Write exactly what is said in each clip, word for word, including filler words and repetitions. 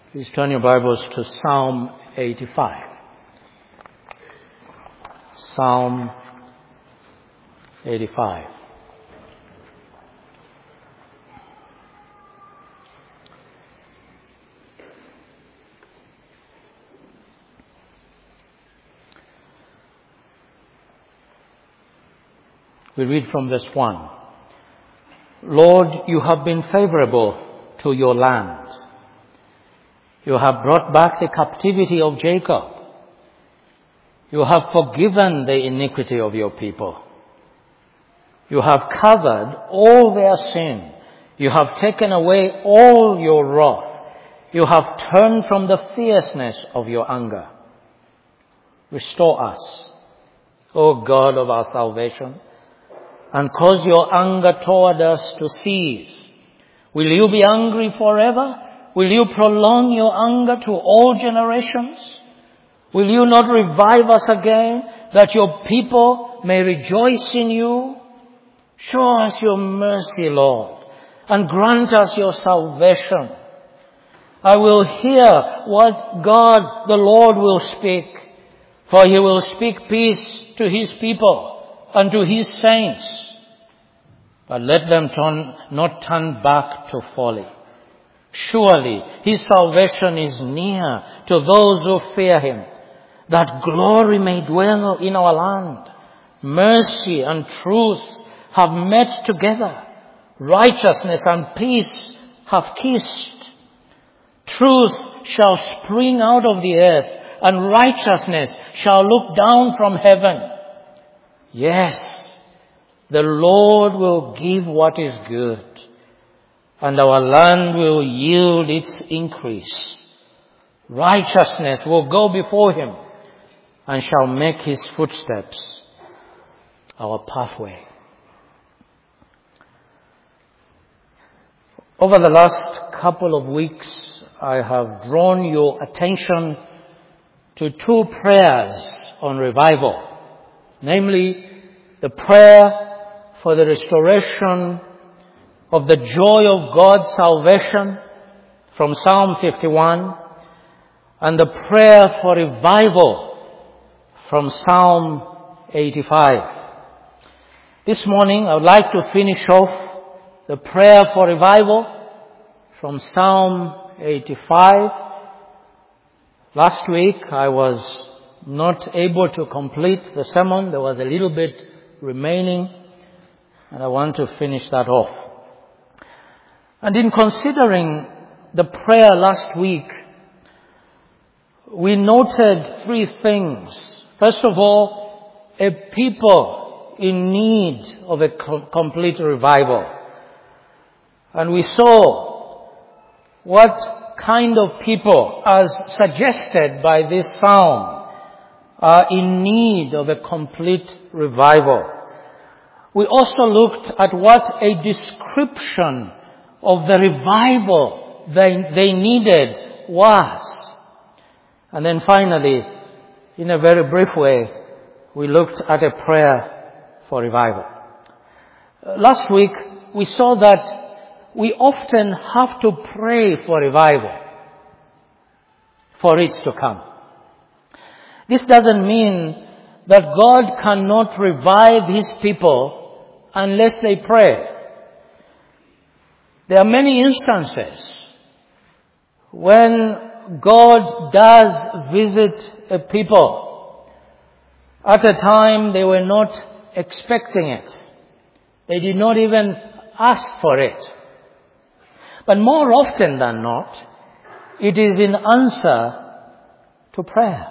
Please turn your Bibles to Psalm eighty-five. Psalm eighty-five. We read from verse one. Lord, you have been favorable to your land. You have brought back the captivity of Jacob. You have forgiven the iniquity of your people. You have covered all their sin. You have taken away all your wrath. You have turned from the fierceness of your anger. Restore us, O God of our salvation, and cause your anger toward us to cease. Will you be angry forever? Will you prolong your anger to all generations? Will you not revive us again, that your people may rejoice in you? Show us your mercy, Lord, and grant us your salvation. I will hear what God the Lord will speak, for he will speak peace to his people and to his saints. But let them turn, not turn back to folly. Surely his salvation is near to those who fear him, that glory may dwell in our land. Mercy and truth have met together. Righteousness and peace have kissed. Truth shall spring out of the earth, and righteousness shall look down from heaven. Yes, the Lord will give what is good, and our land will yield its increase. Righteousness will go before him and shall make his footsteps our pathway. Over the last couple of weeks, I have drawn your attention to two prayers on revival, namely the prayer for the restoration of the joy of God's salvation from Psalm fifty-one, and the prayer for revival from Psalm eighty-five. This morning I would like to finish off the prayer for revival from Psalm eighty-five. Last week I was not able to complete the sermon. There was a little bit remaining, and I want to finish that off. And in considering the prayer last week, we noted three things. First of all, a people in need of a com- complete revival. And we saw what kind of people, as suggested by this psalm, are in need of a complete revival. We also looked at what a description of the revival they, they needed was. And then finally, in a very brief way, we looked at a prayer for revival. Uh, last week, we saw that we often have to pray for revival for it to come. This doesn't mean that God cannot revive his people unless they pray. There are many instances when God does visit a people at a time they were not expecting it. They did not even ask for it. But more often than not, it is in answer to prayer.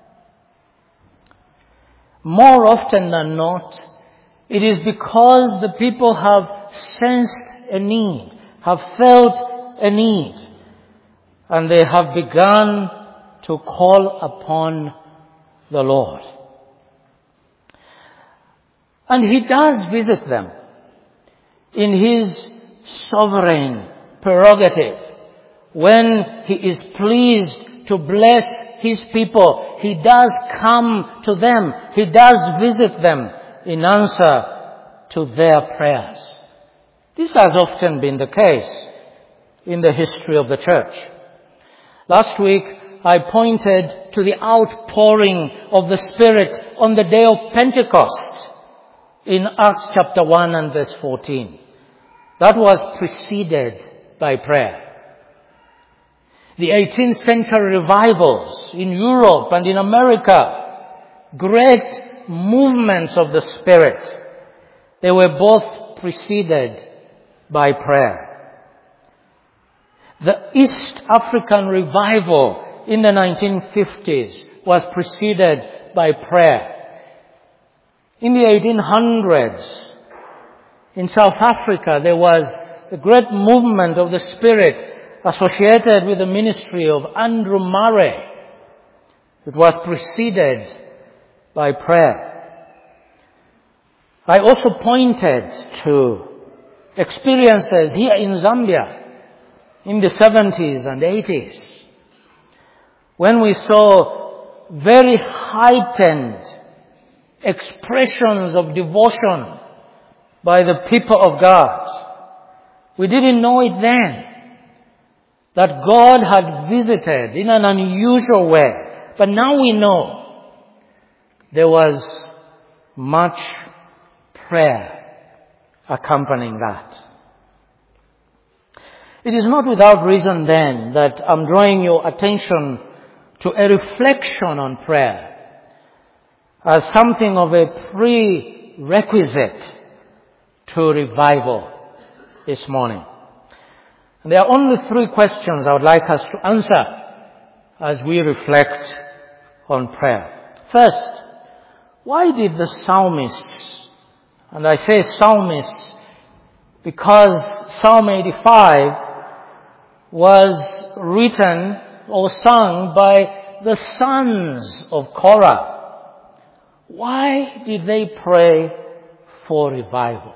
More often than not, it is because the people have sensed a need, have felt a need, and they have begun to call upon the Lord. And he does visit them in his sovereign prerogative. When he is pleased to bless his people, he does come to them. He does visit them in answer to their prayers. This has often been the case in the history of the church. Last week, I pointed to the outpouring of the Spirit on the day of Pentecost in Acts chapter one and verse fourteen. That was preceded by prayer. The eighteenth century revivals in Europe and in America, great movements of the Spirit, they were both preceded by prayer. The East African revival in the nineteen fifties was preceded by prayer. In the eighteen hundreds, in South Africa, there was a great movement of the Spirit associated with the ministry of Andrew Murray. It was preceded by prayer. I also pointed to experiences here in Zambia in the seventies and eighties, when we saw very heightened expressions of devotion by the people of God. We didn't know it then, that God had visited in an unusual way. But now we know there was much prayer accompanying that. It is not without reason then that I'm drawing your attention to a reflection on prayer as something of a prerequisite to revival this morning. And there are only three questions I would like us to answer as we reflect on prayer. First, why did the psalmists, and I say psalmists because Psalm eighty-five was written or sung by the sons of Korah, why did they pray for revival?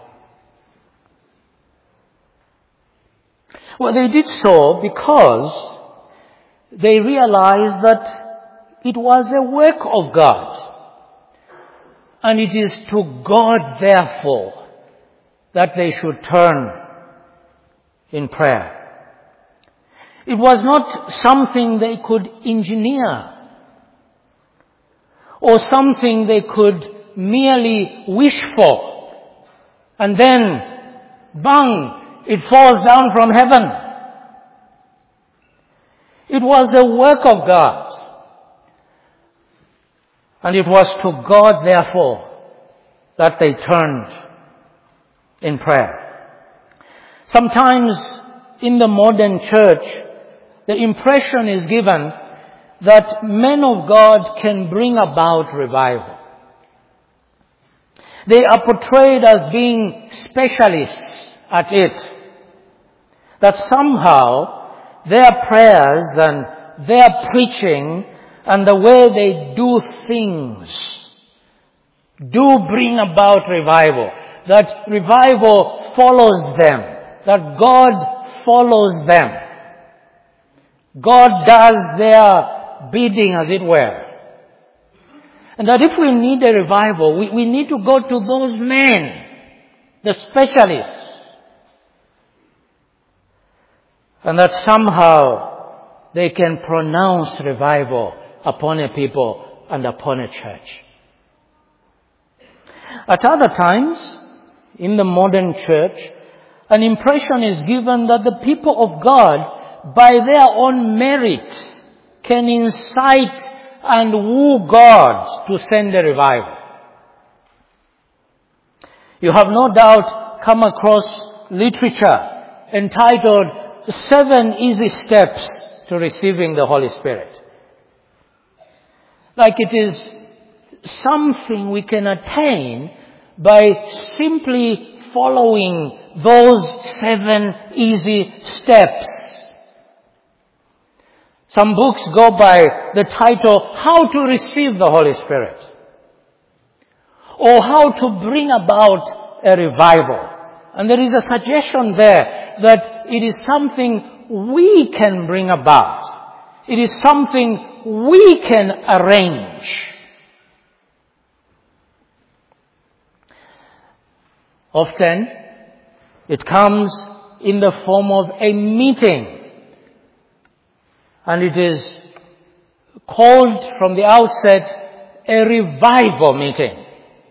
Well, they did so because they realized that it was a work of God. And it is to God, therefore, that they should turn in prayer. It was not something they could engineer or something they could merely wish for and then, bang, it falls down from heaven. It was a work of God. And it was to God, therefore, that they turned in prayer. Sometimes in the modern church, the impression is given that men of God can bring about revival. They are portrayed as being specialists at it. That somehow their prayers and their preaching and the way they do things do bring about revival. That revival follows them. That God follows them. God does their bidding, as it were. And that if we need a revival, we, we need to go to those men, the specialists. And that somehow they can pronounce revival upon a people and upon a church. At other times, in the modern church, an impression is given that the people of God, by their own merit, can incite and woo God to send a revival. You have no doubt come across literature entitled Seven Easy Steps to Receiving the Holy Spirit. Like it is something we can attain by simply following those seven easy steps. Some books go by the title, How to Receive the Holy Spirit, or How to Bring About a Revival. And there is a suggestion there that it is something we can bring about. It is something we can arrange. Often, it comes in the form of a meeting. And it is called from the outset a revival meeting.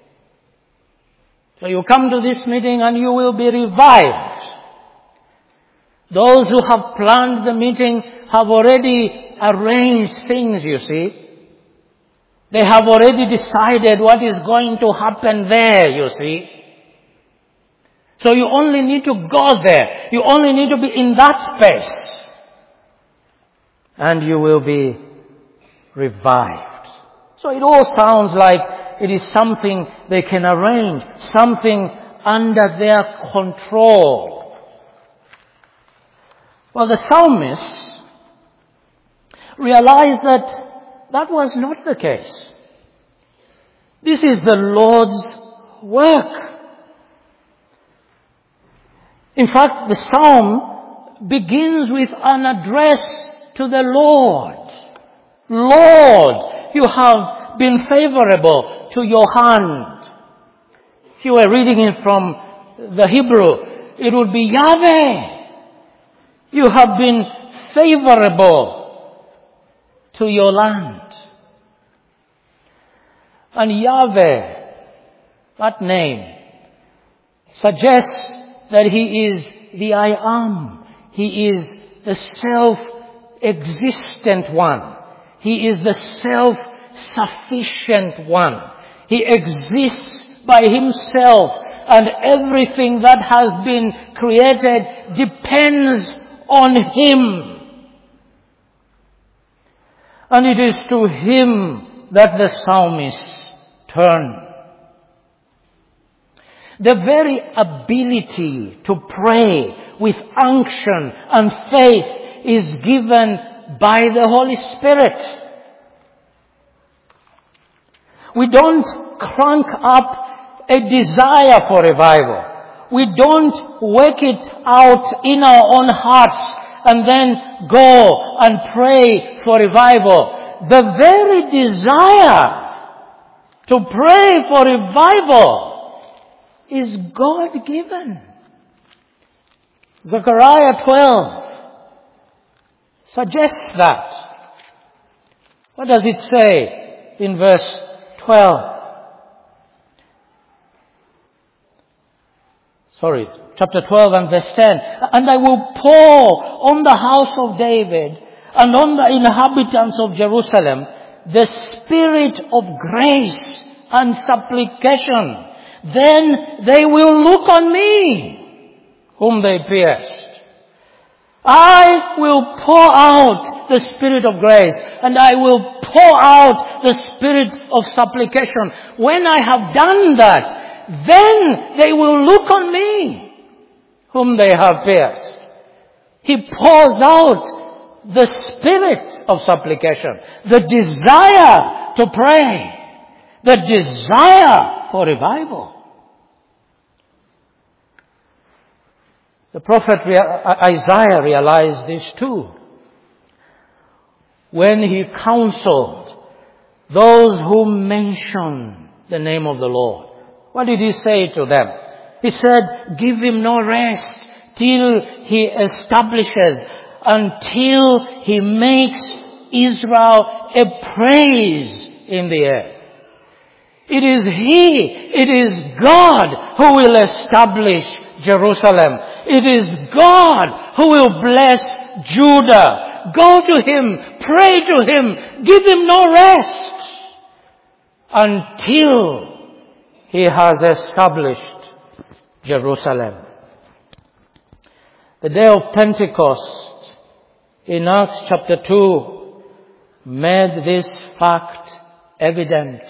So you come to this meeting and you will be revived. Those who have planned the meeting have already arranged things, you see. They have already decided what is going to happen there, you see. So you only need to go there. You only need to be in that space. And you will be revived. So it all sounds like it is something they can arrange, something under their control. Well, the psalmists realized that that was not the case. This is the Lord's work. In fact, the psalm begins with an address to the Lord. Lord, you have been favorable to your hand. If you were reading it from the Hebrew, it would be Yahweh. You have been favorable to your land. And Yahweh, that name, suggests that He is the I Am. He is the self-existent one. He is the self-sufficient one. He exists by Himself, and everything that has been created depends on Him. And it is to Him that the psalmists turn. The very ability to pray with unction and faith is given by the Holy Spirit. We don't crank up a desire for revival. We don't work it out in our own hearts and then go and pray for revival. The very desire to pray for revival is God-given. Zechariah twelve suggests that. What does it say in verse twelve? Sorry, chapter twelve and verse ten. And I will pour on the house of David and on the inhabitants of Jerusalem the spirit of grace and supplication. Then they will look on me, whom they pierced. I will pour out the spirit of grace, and I will pour out the spirit of supplication. When I have done that, then they will look on me, whom they have pierced. He pours out the spirit of supplication, the desire to pray, the desire for revival. The prophet Isaiah realized this too when he counseled those who mention the name of the Lord. What did he say to them? He said, give him no rest till he establishes, until he makes Israel a praise in the earth. It is He, it is God who will establish Jerusalem. It is God who will bless Judah. Go to Him, pray to Him, give Him no rest until He has established Jerusalem. The day of Pentecost in Acts chapter two made this fact evident.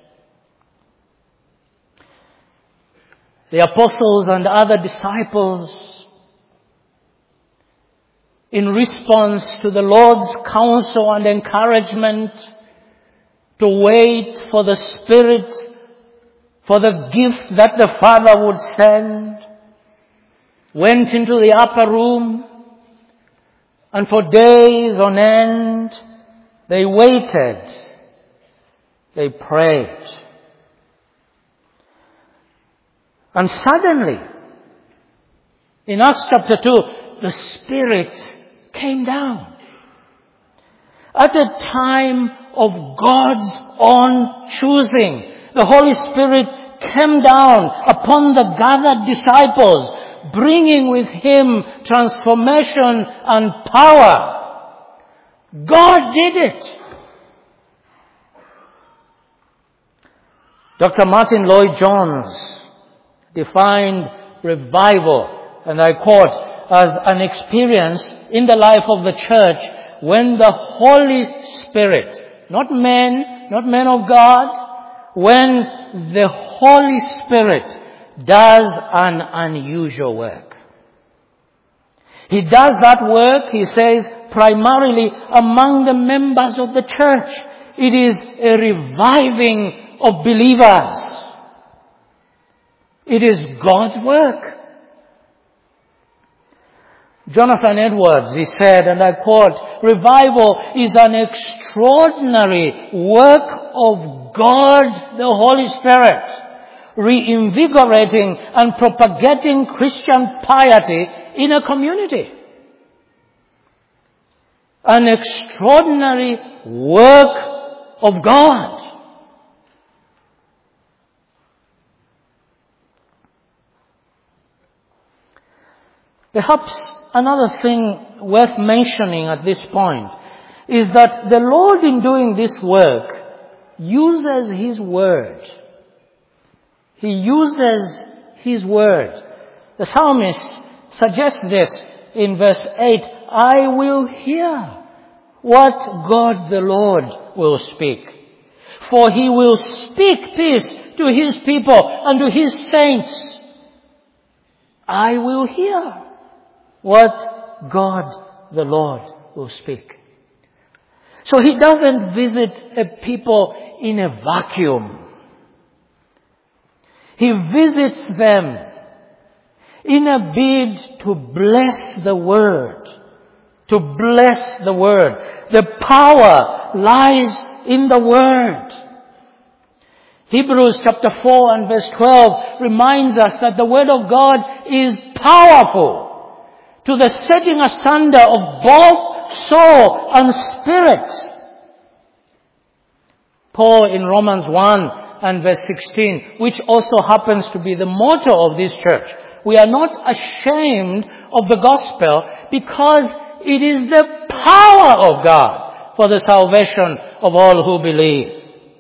The apostles and other disciples, in response to the Lord's counsel and encouragement to wait for the Spirit, for the gift that the Father would send, went into the upper room, and for days on end, they waited, they prayed. And suddenly, in Acts chapter two, the Spirit came down. At a time of God's own choosing, the Holy Spirit came down upon the gathered disciples, bringing with Him transformation and power. God did it. Doctor Martin Lloyd-Jones defined revival, and I quote, as an experience in the life of the church when the Holy Spirit, not men, not men of God, when the Holy Spirit does an unusual work. He does that work, he says, primarily among the members of the church. It is a reviving of believers. It is God's work. Jonathan Edwards, he said, and I quote, "Revival is an extraordinary work of God, the Holy Spirit, reinvigorating and propagating Christian piety in a community. An extraordinary work of God." Perhaps another thing worth mentioning at this point is that the Lord, in doing this work, uses His Word. He uses His Word. The psalmist suggests this in verse eight, "I will hear what God the Lord will speak. For He will speak peace to His people and to His saints. I will hear what God the Lord will speak." So He doesn't visit a people in a vacuum. He visits them in a bid to bless the Word. To bless the Word. The power lies in the Word. Hebrews chapter four and verse twelve reminds us that the Word of God is powerful to the setting asunder of both soul and spirit. Paul in Romans one and verse sixteen, which also happens to be the motto of this church, "We are not ashamed of the gospel because it is the power of God for the salvation of all who believe."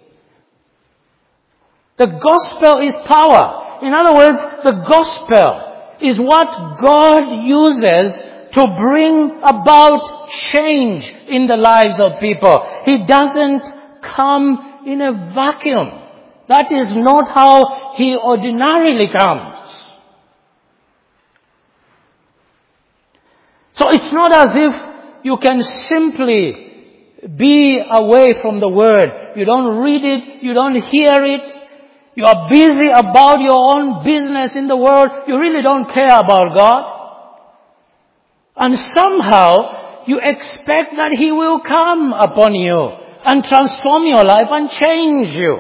The gospel is power. In other words, the gospel is what God uses to bring about change in the lives of people. He doesn't come in a vacuum. That is not how He ordinarily comes. So it's not as if you can simply be away from the Word. You don't read it, you don't hear it. You are busy about your own business in the world. You really don't care about God. And somehow you expect that He will come upon you and transform your life and change you.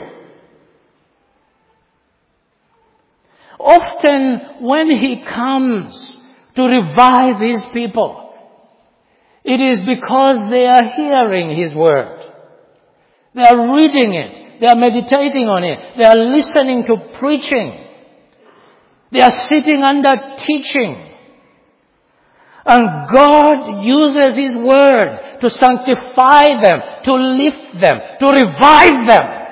Often when He comes to revive His people, it is because they are hearing His Word. They are reading it. They are meditating on it. They are listening to preaching. They are sitting under teaching. And God uses His Word to sanctify them, to lift them, to revive them.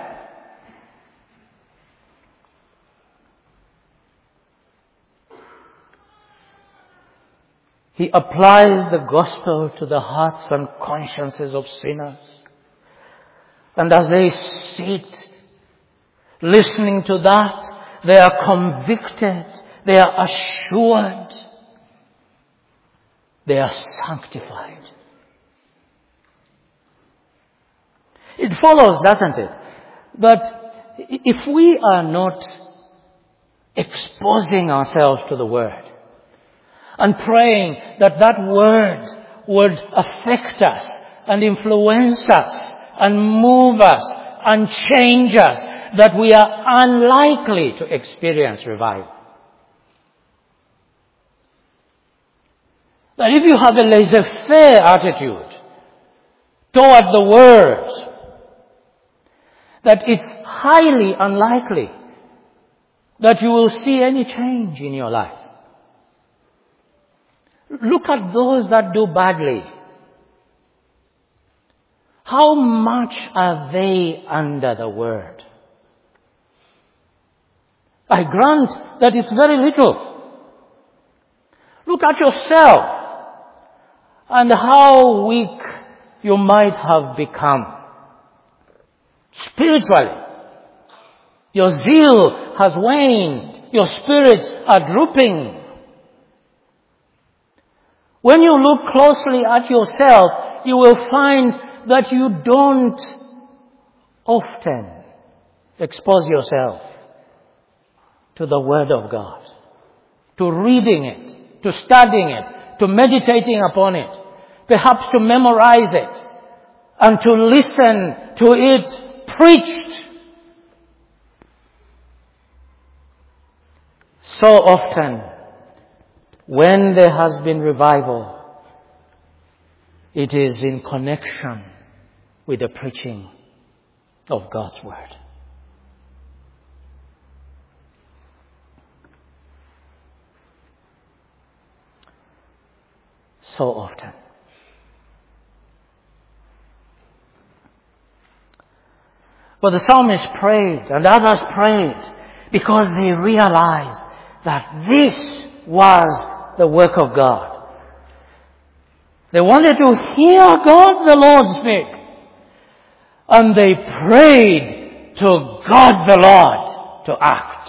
He applies the gospel to the hearts and consciences of sinners. And as they sit listening to that, they are convicted, they are assured, they are sanctified. It follows, doesn't it, that if we are not exposing ourselves to the Word and praying that that Word would affect us and influence us and move us and change us, that we are unlikely to experience revival. That if you have a laissez-faire attitude toward the Word that it's highly unlikely that you will see any change in your life. Look at those that do badly. How much are they under the Word? I grant that it's very little. Look at yourself and how weak you might have become. Spiritually, your zeal has waned. Your spirits are drooping. When you look closely at yourself, you will find that you don't often expose yourself to the Word of God, to reading it, to studying it, to meditating upon it, perhaps to memorize it, and to listen to it preached. So often, when there has been revival, it is in connection with the preaching of God's Word. So often. But the psalmist prayed and others prayed because they realized that this was the work of God. They wanted to hear God the Lord speak. And they prayed to God the Lord to act.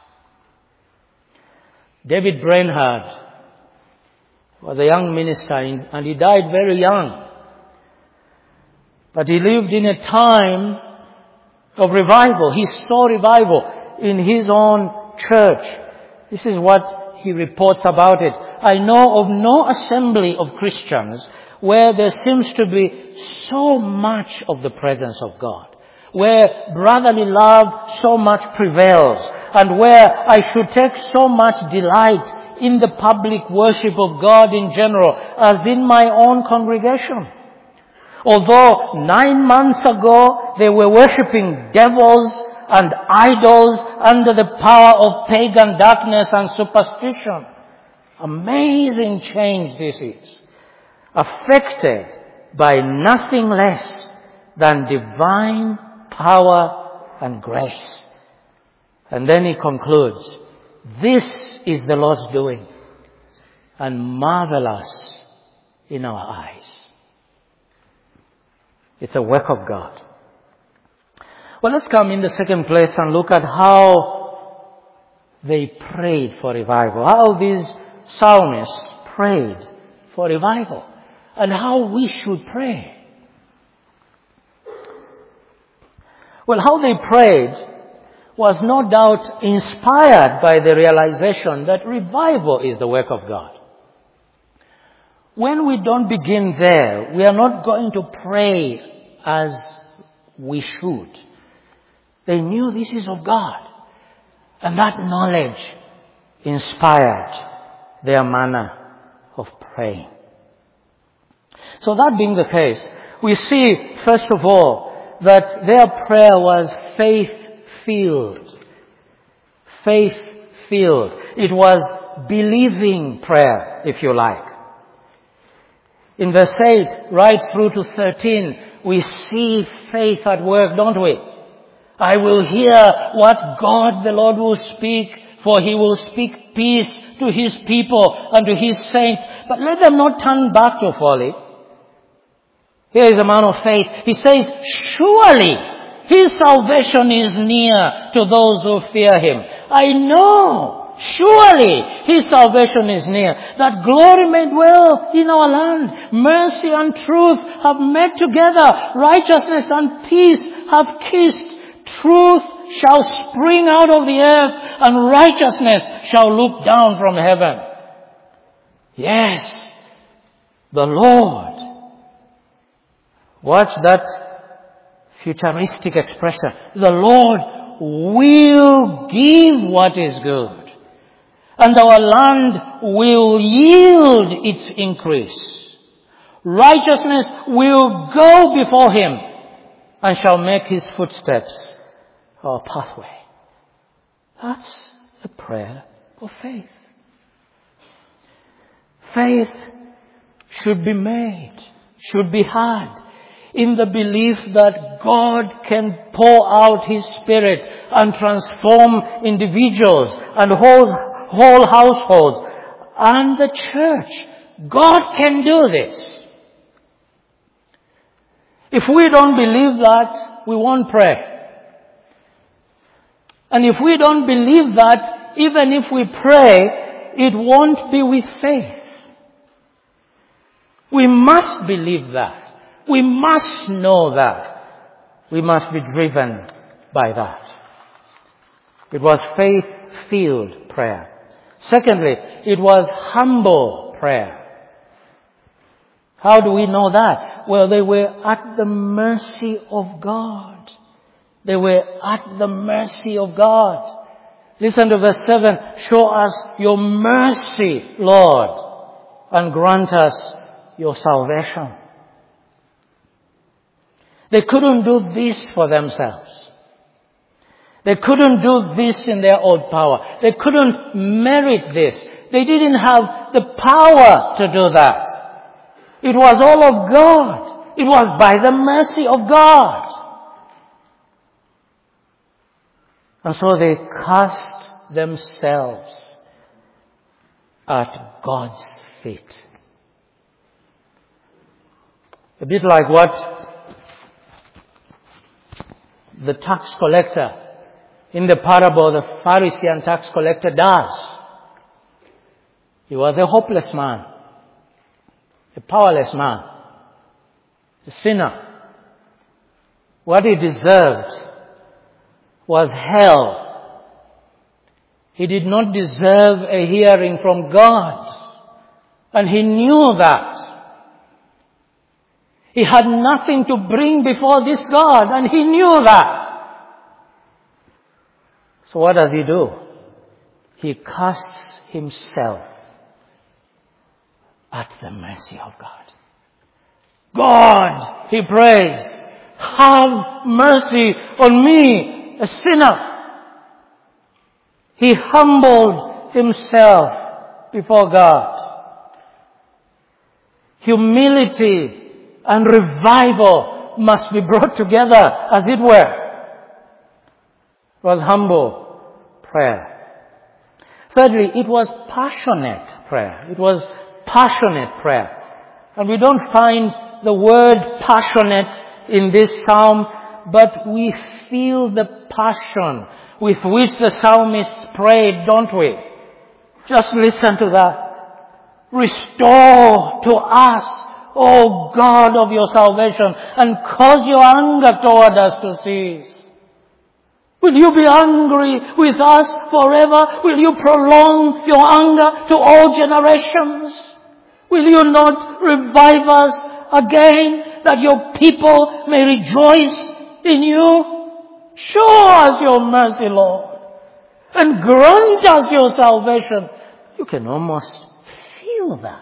David Brainerd was a young minister and he died very young. But he lived in a time of revival. He saw revival in his own church. This is what he reports about it. I know of no assembly of Christians where there seems to be so much of the presence of God, where brotherly love so much prevails, and where I should take so much delight in the public worship of God in general as in my own congregation. Although nine months ago they were worshipping devils and idols under the power of pagan darkness and superstition. Amazing change this is. Affected by nothing less than divine power and grace. And then he concludes, this is the Lord's doing, and marvelous in our eyes. It's a work of God. Well, let's come in the second place and look at how they prayed for revival. How these psalmists prayed for revival. And how we should pray. Well, how they prayed was no doubt inspired by the realization that revival is the work of God. When we don't begin there, we are not going to pray as we should. They knew this is of God. And that knowledge inspired their manner of praying. So that being the case, we see, first of all, that their prayer was faith-filled. Faith-filled. It was believing prayer, if you like. In verse eight, right through to thirteen, we see faith at work, don't we? I will hear what God the Lord will speak, for he will speak peace to his people and to his saints. But let them not turn back to folly. Here is a man of faith. He says, surely his salvation is near to those who fear him. I know, surely his salvation is near. That glory may dwell in our land. Mercy and truth have met together. Righteousness and peace have kissed. Truth shall spring out of the earth, and righteousness shall look down from heaven. Yes, the Lord. Watch that futuristic expression. The Lord will give what is good, and our land will yield its increase. Righteousness will go before him and shall make his footsteps our pathway. That's a prayer of faith. Faith should be made, should be had in the belief that God can pour out his Spirit and transform individuals and whole, whole households and the church. God can do this. If we don't believe that, we won't pray. And if we don't believe that, even if we pray, it won't be with faith. We must believe that. We must know that. We must be driven by that. It was faith-filled prayer. Secondly, it was humble prayer. How do we know that? Well, they were at the mercy of God. They were at the mercy of God. Listen to verse seven. Show us your mercy, Lord, and grant us your salvation. They couldn't do this for themselves. They couldn't do this in their own power. They couldn't merit this. They didn't have the power to do that. It was all of God. It was by the mercy of God. And so they cast themselves at God's feet. A bit like what the tax collector in the parable, the Pharisee and tax collector does. He was a hopeless man, a powerless man, a sinner. What he deserved was hell. He did not deserve a hearing from God. And he knew that. He had nothing to bring before this God, and he knew that. So what does he do? He casts himself at the mercy of God. God, he prays, have mercy on me, a sinner. He humbled himself before God. Humility and revival must be brought together, as it were. It was humble prayer. Thirdly, it was passionate prayer. It was passionate prayer. And we don't find the word passionate in this psalm, but we feel the passion with which the psalmist prayed, don't we? Just listen to that. Restore to us, O God of your salvation, and cause your anger toward us to cease. Will you be angry with us forever? Will you prolong your anger to all generations? Will you not revive us again, that your people may rejoice in you? Show us your mercy, Lord, and grant us your salvation. You can almost feel that.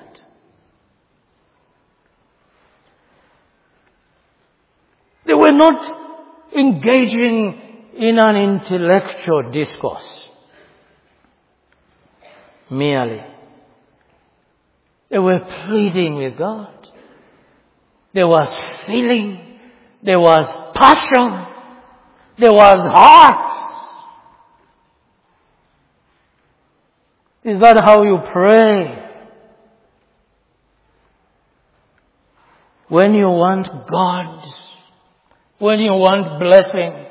They were not engaging in an intellectual discourse merely. They were pleading with God. There was feeling. There was passion. There was heart. Is that how you pray? When you want God, when you want blessing,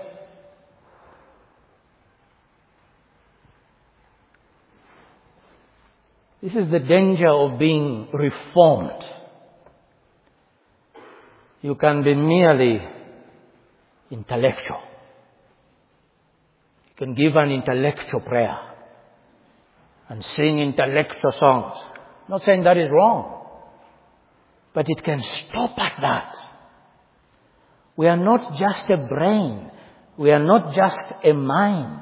this is the danger of being reformed. You can be merely intellectual. You can give an intellectual prayer and sing intellectual songs. I'm not saying that is wrong, but it can stop at that. We are not just a brain. We are not just a mind.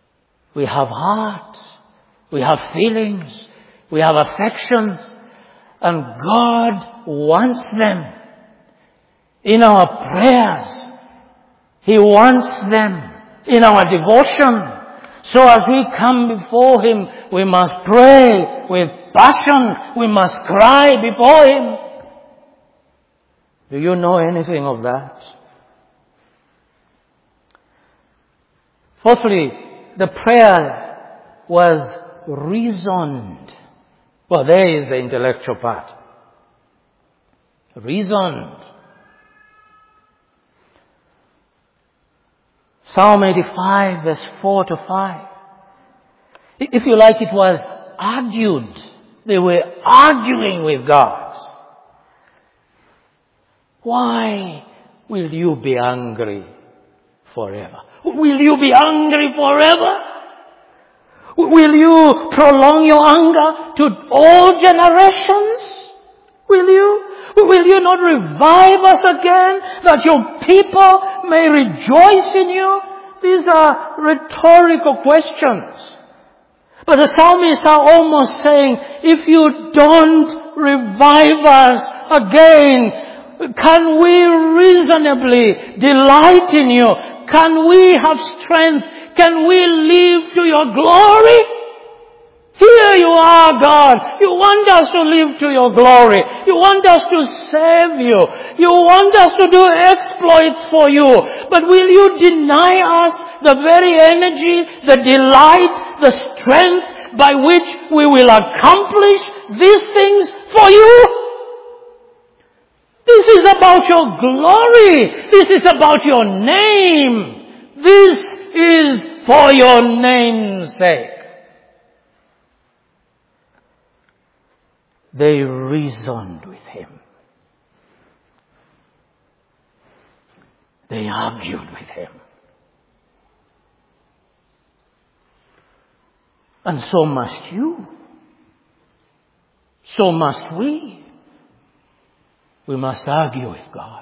We have heart. We have feelings. We have affections. And God wants them in our prayers. He wants them in our devotion. So as we come before Him, we must pray with passion. We must cry before Him. Do you know anything of that? Fourthly, the prayer was reasoned. Well, there is the intellectual part. Reasoned. Psalm eighty-five, verse four to five. If you like, it was argued. They were arguing with God. Why will you be angry forever? Will you be angry forever? Will you prolong your anger to all generations? Will you? Will you not revive us again, that your people may rejoice in you? These are rhetorical questions. But the psalmists are almost saying, if you don't revive us again, can we reasonably delight in you? Can we have strength? Can we live to your glory? Here you are, God. You want us to live to your glory. You want us to save you. You want us to do exploits for you. But will you deny us the very energy, the delight, the strength by which we will accomplish these things for you? This is about your glory. This is about your name. This is for your name's sake. They reasoned with him. They argued with him. And so must you. So must we. We must argue with God.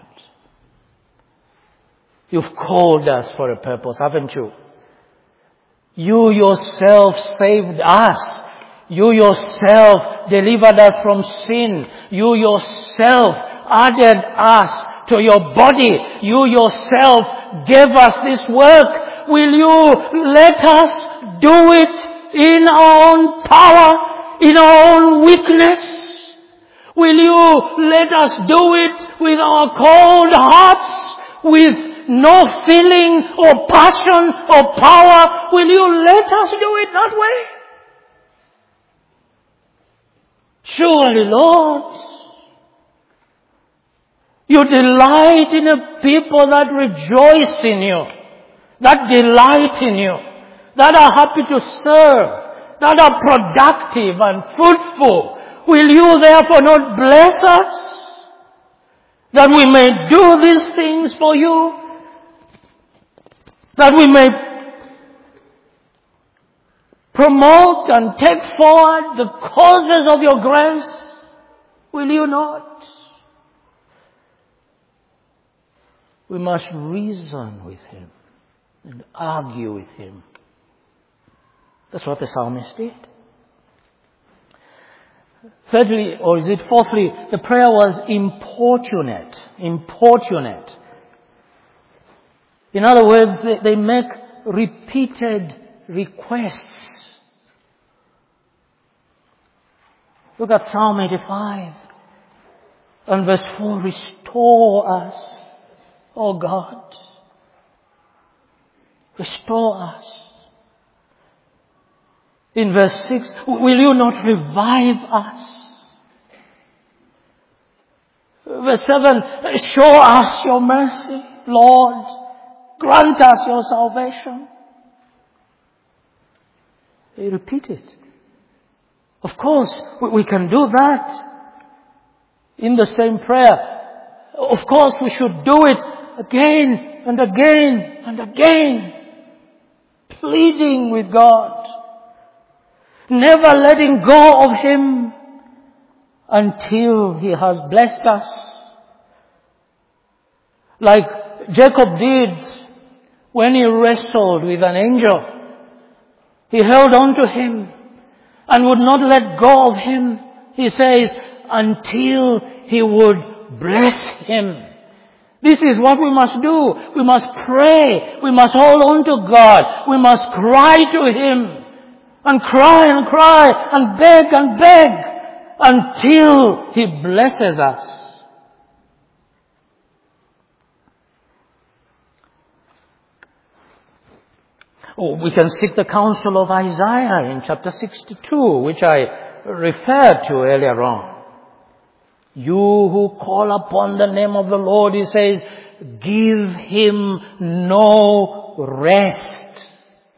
You've called us for a purpose, haven't you? You yourself saved us. You yourself delivered us from sin. You yourself added us to your body. You yourself gave us this work. Will you let us do it in our own power, in our own weakness? Will you let us do it with our cold hearts, with no feeling or passion or power? Will you let us do it that way? Surely, Lord, you delight in a people that rejoice in you, that delight in you, that are happy to serve, that are productive and fruitful. Will you therefore not bless us, that we may do these things for you, that we may promote and take forward the causes of your grace? Will you not? We must reason with him and argue with him. That's what the psalmist did. Thirdly, or is it fourthly, the prayer was importunate. Importunate. In other words, they, they make repeated requests. Look at Psalm eighty-five and verse four. Restore us, O God. Restore us. In verse six, will you not revive us? Verse seven, show us your mercy, Lord. Grant us your salvation. They repeat it. Of course, we can do that in the same prayer. Of course, we should do it again and again and again, pleading with God, never letting go of him until he has blessed us. Like Jacob did when he wrestled with an angel. He held on to him and would not let go of him. He says, until he would bless him. This is what we must do. We must pray. We must hold on to God. We must cry to him. And cry and cry and beg and beg until he blesses us. Oh, we can seek the counsel of Isaiah in chapter sixty-two, which I referred to earlier on. You who call upon the name of the Lord, he says, give him no rest.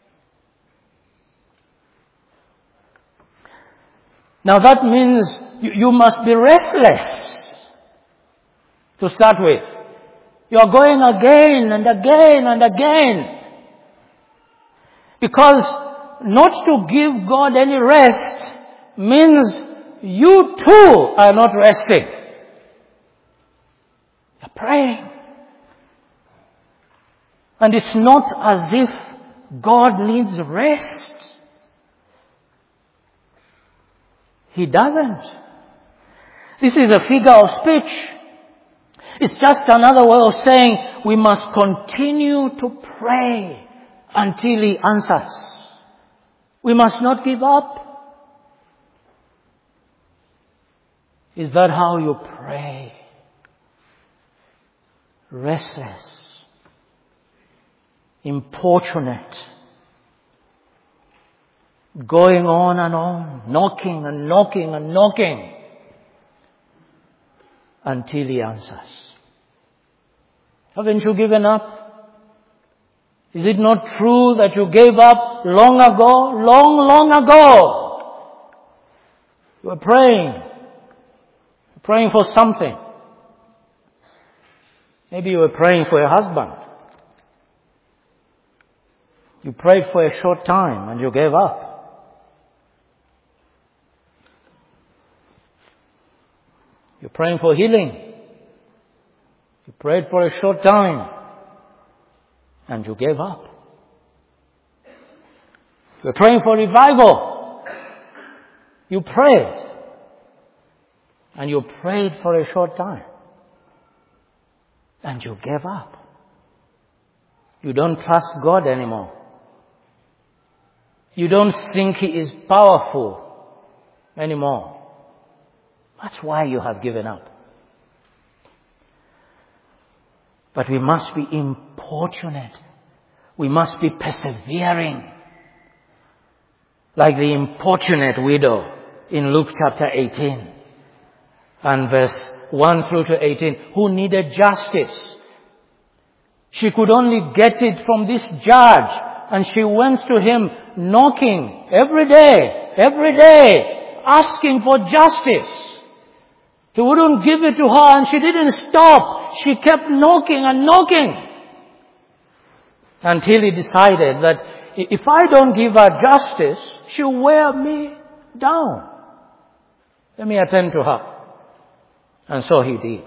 Now that means you, you must be restless to start with. You are going again and again and again. Because not to give God any rest means you too are not resting. You're praying. And it's not as if God needs rest. He doesn't. This is a figure of speech. It's just another way of saying we must continue to pray until he answers. We must not give up. Is that how you pray? Restless, importunate, going on and on, knocking and knocking and knocking until he answers. Haven't you given up? Is it not true that you gave up long ago, long, long ago? You were praying, praying for something. Maybe you were praying for your husband. You prayed for a short time and you gave up. You're praying for healing. You prayed for a short time and you gave up. You're praying for revival. You prayed. And you prayed for a short time. And you gave up. You don't trust God anymore. You don't think he is powerful anymore. That's why you have given up. But we must be importunate. We must be persevering. Like the importunate widow in Luke chapter eighteen and verse one through to eighteen, who needed justice. She could only get it from this judge, and she went to him knocking every day, every day, asking for justice. He wouldn't give it to her, and she didn't stop. She kept knocking and knocking until he decided that if I don't give her justice, she'll wear me down. Let me attend to her. And so he did.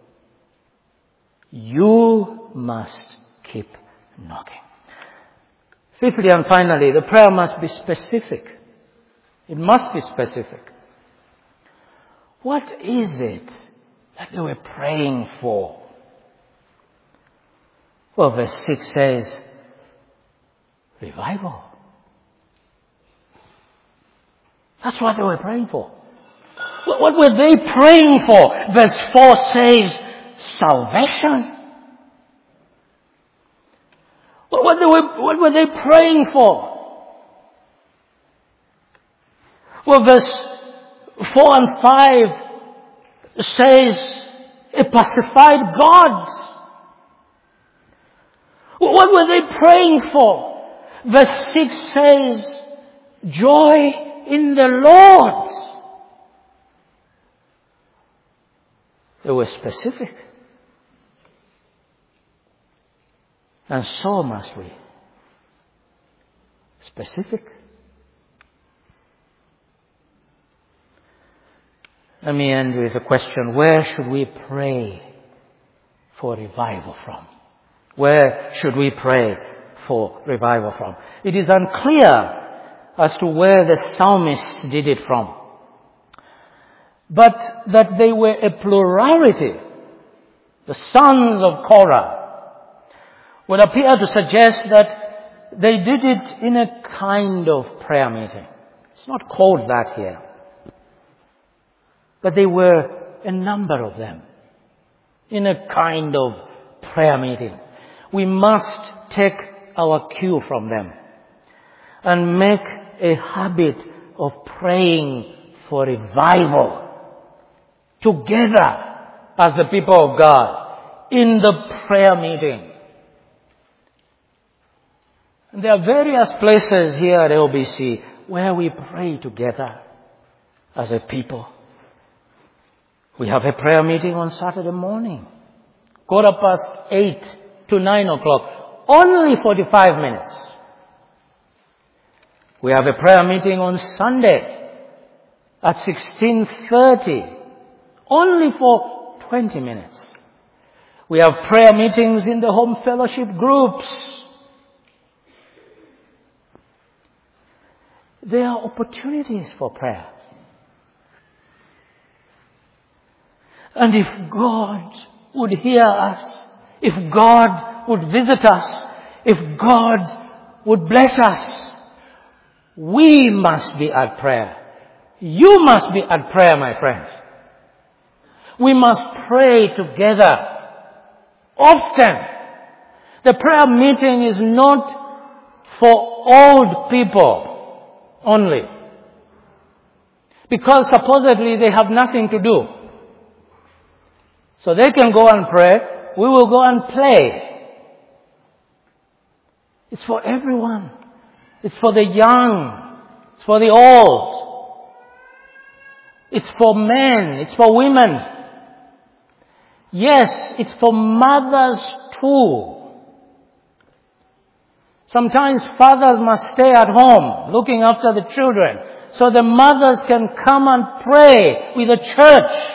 You must keep knocking. Fifthly and finally, the prayer must be specific. It must be specific. What is it that they were praying for? Well, verse six says, revival. That's what they were praying for. What were they praying for? Verse four says, salvation. What were, what were they praying for? Well, verse four and five says, a pacified God. What were they praying for? Verse six says, joy in the Lord. They were specific. And so must we. Specific. Let me end with a question. Where should we pray for revival from? Where should we pray for revival from? It is unclear as to where the psalmist did it from. but that they were a plurality. The sons of Korah would appear to suggest that they did it in a kind of prayer meeting. It's not called that here. But they were a number of them in a kind of prayer meeting. We must take our cue from them and make a habit of praying for revival together as the people of God in the prayer meeting. And there are various places here at L B C where we pray together as a people. We have a prayer meeting on Saturday morning, quarter past eight to nine o'clock, only forty-five minutes. We have a prayer meeting on Sunday at sixteen thirty, only for twenty minutes. We have prayer meetings in the home fellowship groups. There are opportunities for prayer. And if God would hear us, if God would visit us, if God would bless us, we must be at prayer. You must be at prayer, my friend. We must pray together often. The prayer meeting is not for old people only, because supposedly they have nothing to do. So they can go and pray. We will go and play. It's for everyone. It's for the young. It's for the old. It's for men. It's for women. Yes, it's for mothers too. Sometimes fathers must stay at home looking after the children so the mothers can come and pray with the church.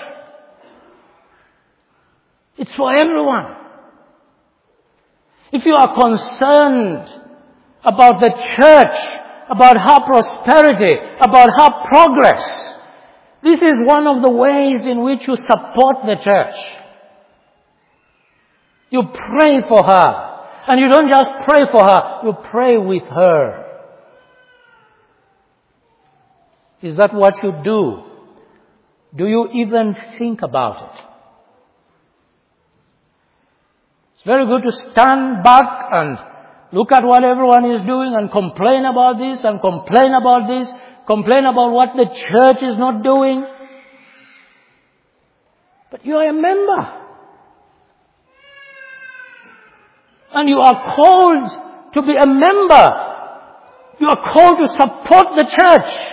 It's for everyone. If you are concerned about the church, about her prosperity, about her progress, this is one of the ways in which you support the church. You pray for her. And you don't just pray for her, you pray with her. Is that what you do? Do you even think about it? It's very good to stand back and look at what everyone is doing and complain about this and complain about this, complain about what the church is not doing. But you are a member. And you are called to be a member. You are called to support the church.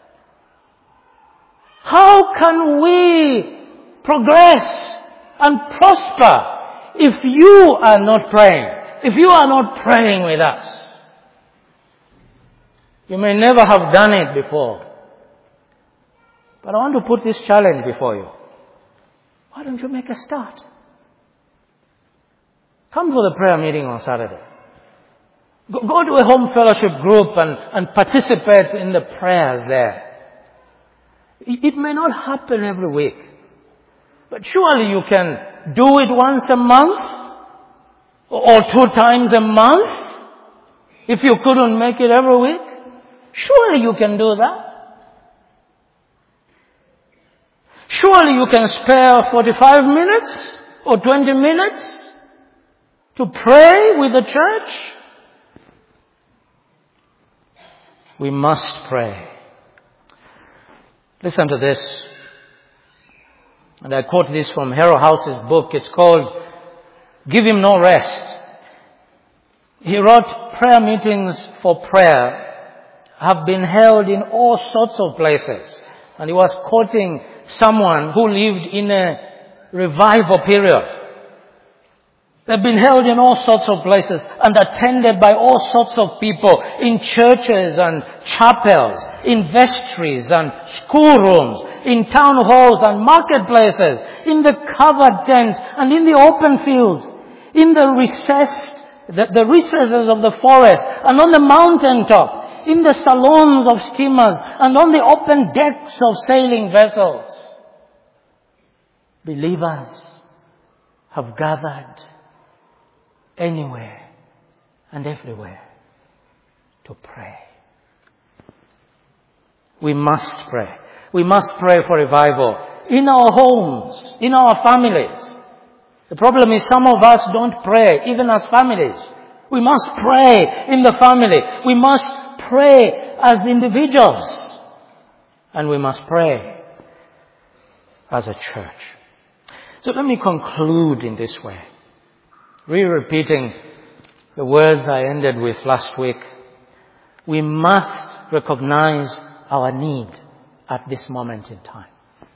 How can we progress and prosper if you are not praying? If you are not praying with us? You may never have done it before. But I want to put this challenge before you. Why don't you make a start? Come for the prayer meeting on Saturday. Go, go to a home fellowship group and, and participate in the prayers there. It, it may not happen every week. But surely you can do it once a month or two times a month. If you couldn't make it every week, surely you can do that. Surely you can spare forty-five minutes or twenty minutes to pray with the church. We must pray. Listen to this. And I quote this from Hero House's book. It's called Give Him No Rest. He wrote, prayer meetings for prayer have been held in all sorts of places. And he was quoting someone who lived in a revival period. They've been held in all sorts of places and attended by all sorts of people in churches and chapels, in vestries and schoolrooms, in town halls and marketplaces, in the covered tent and in the open fields, in the recessed, the, the recesses of the forest and on the mountaintop, in the salons of steamers and on the open decks of sailing vessels. believers have gathered anywhere and everywhere to pray. We must pray. We must pray for revival in our homes, in our families. The problem is some of us don't pray, even as families. We must pray in the family. We must pray as individuals. And we must pray as a church. So let me conclude in this way, re-repeating the words I ended with last week. We must recognize our need at this moment in time.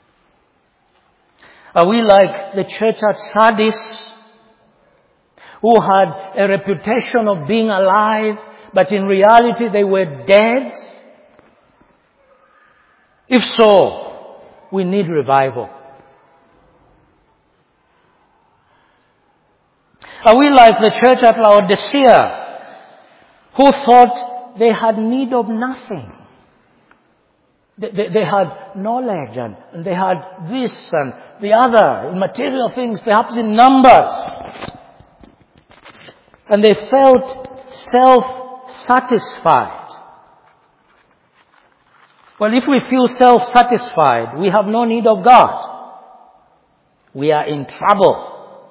Are we like the church at Sardis, who had a reputation of being alive, but in reality they were dead? If so, we need revival. Are we like the church at Laodicea, who thought they had need of nothing? They, they, they had knowledge and, and they had this and the other, material things, perhaps in numbers. And they felt self-satisfied. Well, if we feel self-satisfied, we have no need of God. We are in trouble.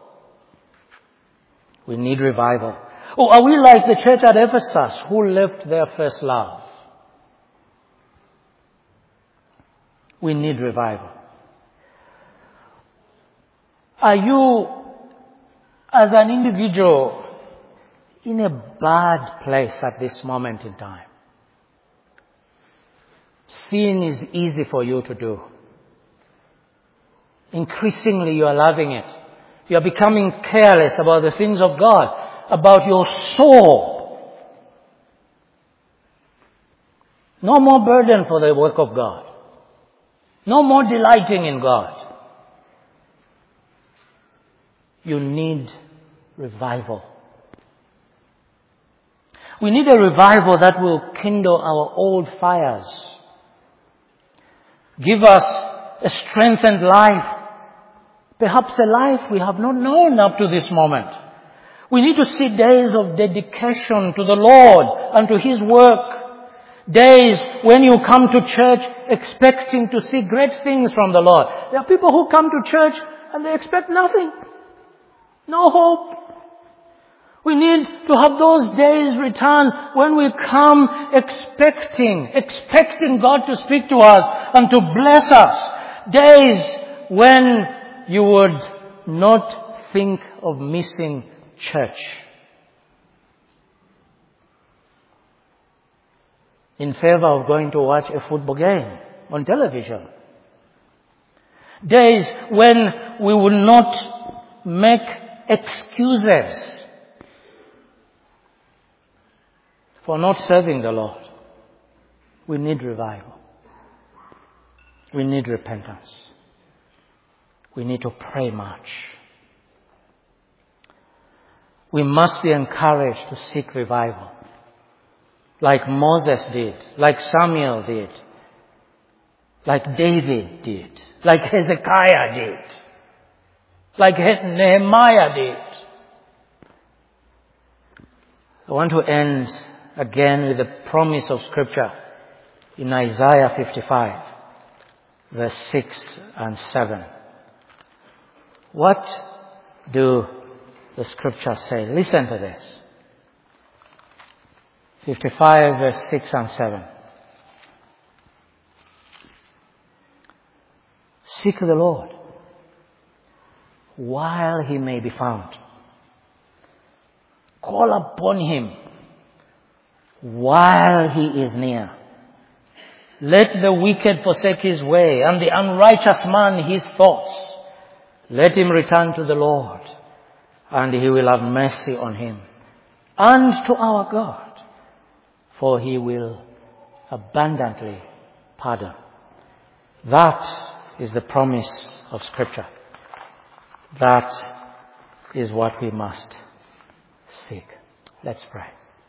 We need revival. Oh, are we like the church at Ephesus, who left their first love? We need revival. Are you, as an individual, in a bad place at this moment in time? Sin is easy for you to do. Increasingly you are loving it. You are becoming careless about the things of God, about your soul. No more burden for the work of God. No more delighting in God. You need revival. We need a revival that will kindle our old fires. Give us a strengthened life. Perhaps a life we have not known up to this moment. We need to see days of dedication to the Lord and to His work. Days when you come to church expecting to see great things from the Lord. There are people who come to church and they expect nothing. No hope. We need to have those days return when we come expecting, expecting God to speak to us and to bless us. Days when you would not think of missing church. In favor of going to watch a football game on television. Days when we will not make excuses for not serving the Lord. We need revival. We need repentance. We need to pray much. We must be encouraged to seek revival. Like Moses did, like Samuel did, like David did, like Hezekiah did, like Nehemiah did. I want to end again with the promise of Scripture in Isaiah fifty-five, verse six and seven. What do the Scriptures say? Listen to this. fifty-five, verse six and seven. Seek the Lord while He may be found. Call upon Him while He is near. Let the wicked forsake his way, and the unrighteous man his thoughts. Let him return to the Lord, and He will have mercy on him, and to our God, for He will abundantly pardon. That is the promise of Scripture. That is what we must seek. Let's pray.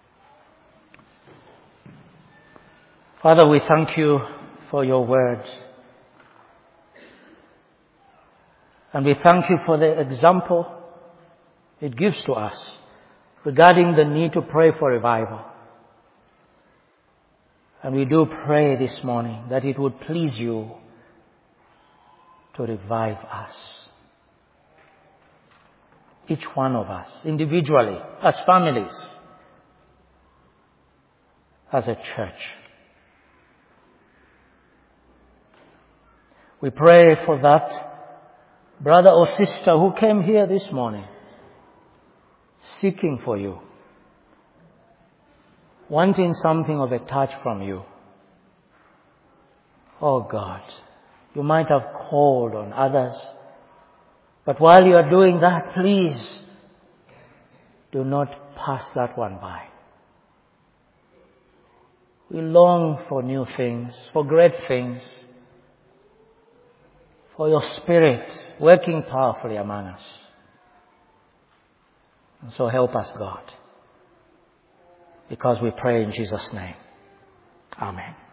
Father, we thank You for Your word. And we thank you for the example it gives to us regarding the need to pray for revival. And we do pray this morning that it would please you to revive us. Each one of us, individually, as families, as a church. We pray for that brother or sister who came here this morning, seeking for you, wanting something of a touch from you. Oh God, you might have called on others, but while you are doing that, please do not pass that one by. We long for new things, for great things, for your Spirit working powerfully among us. And so help us, God, because we pray in Jesus' name. Amen.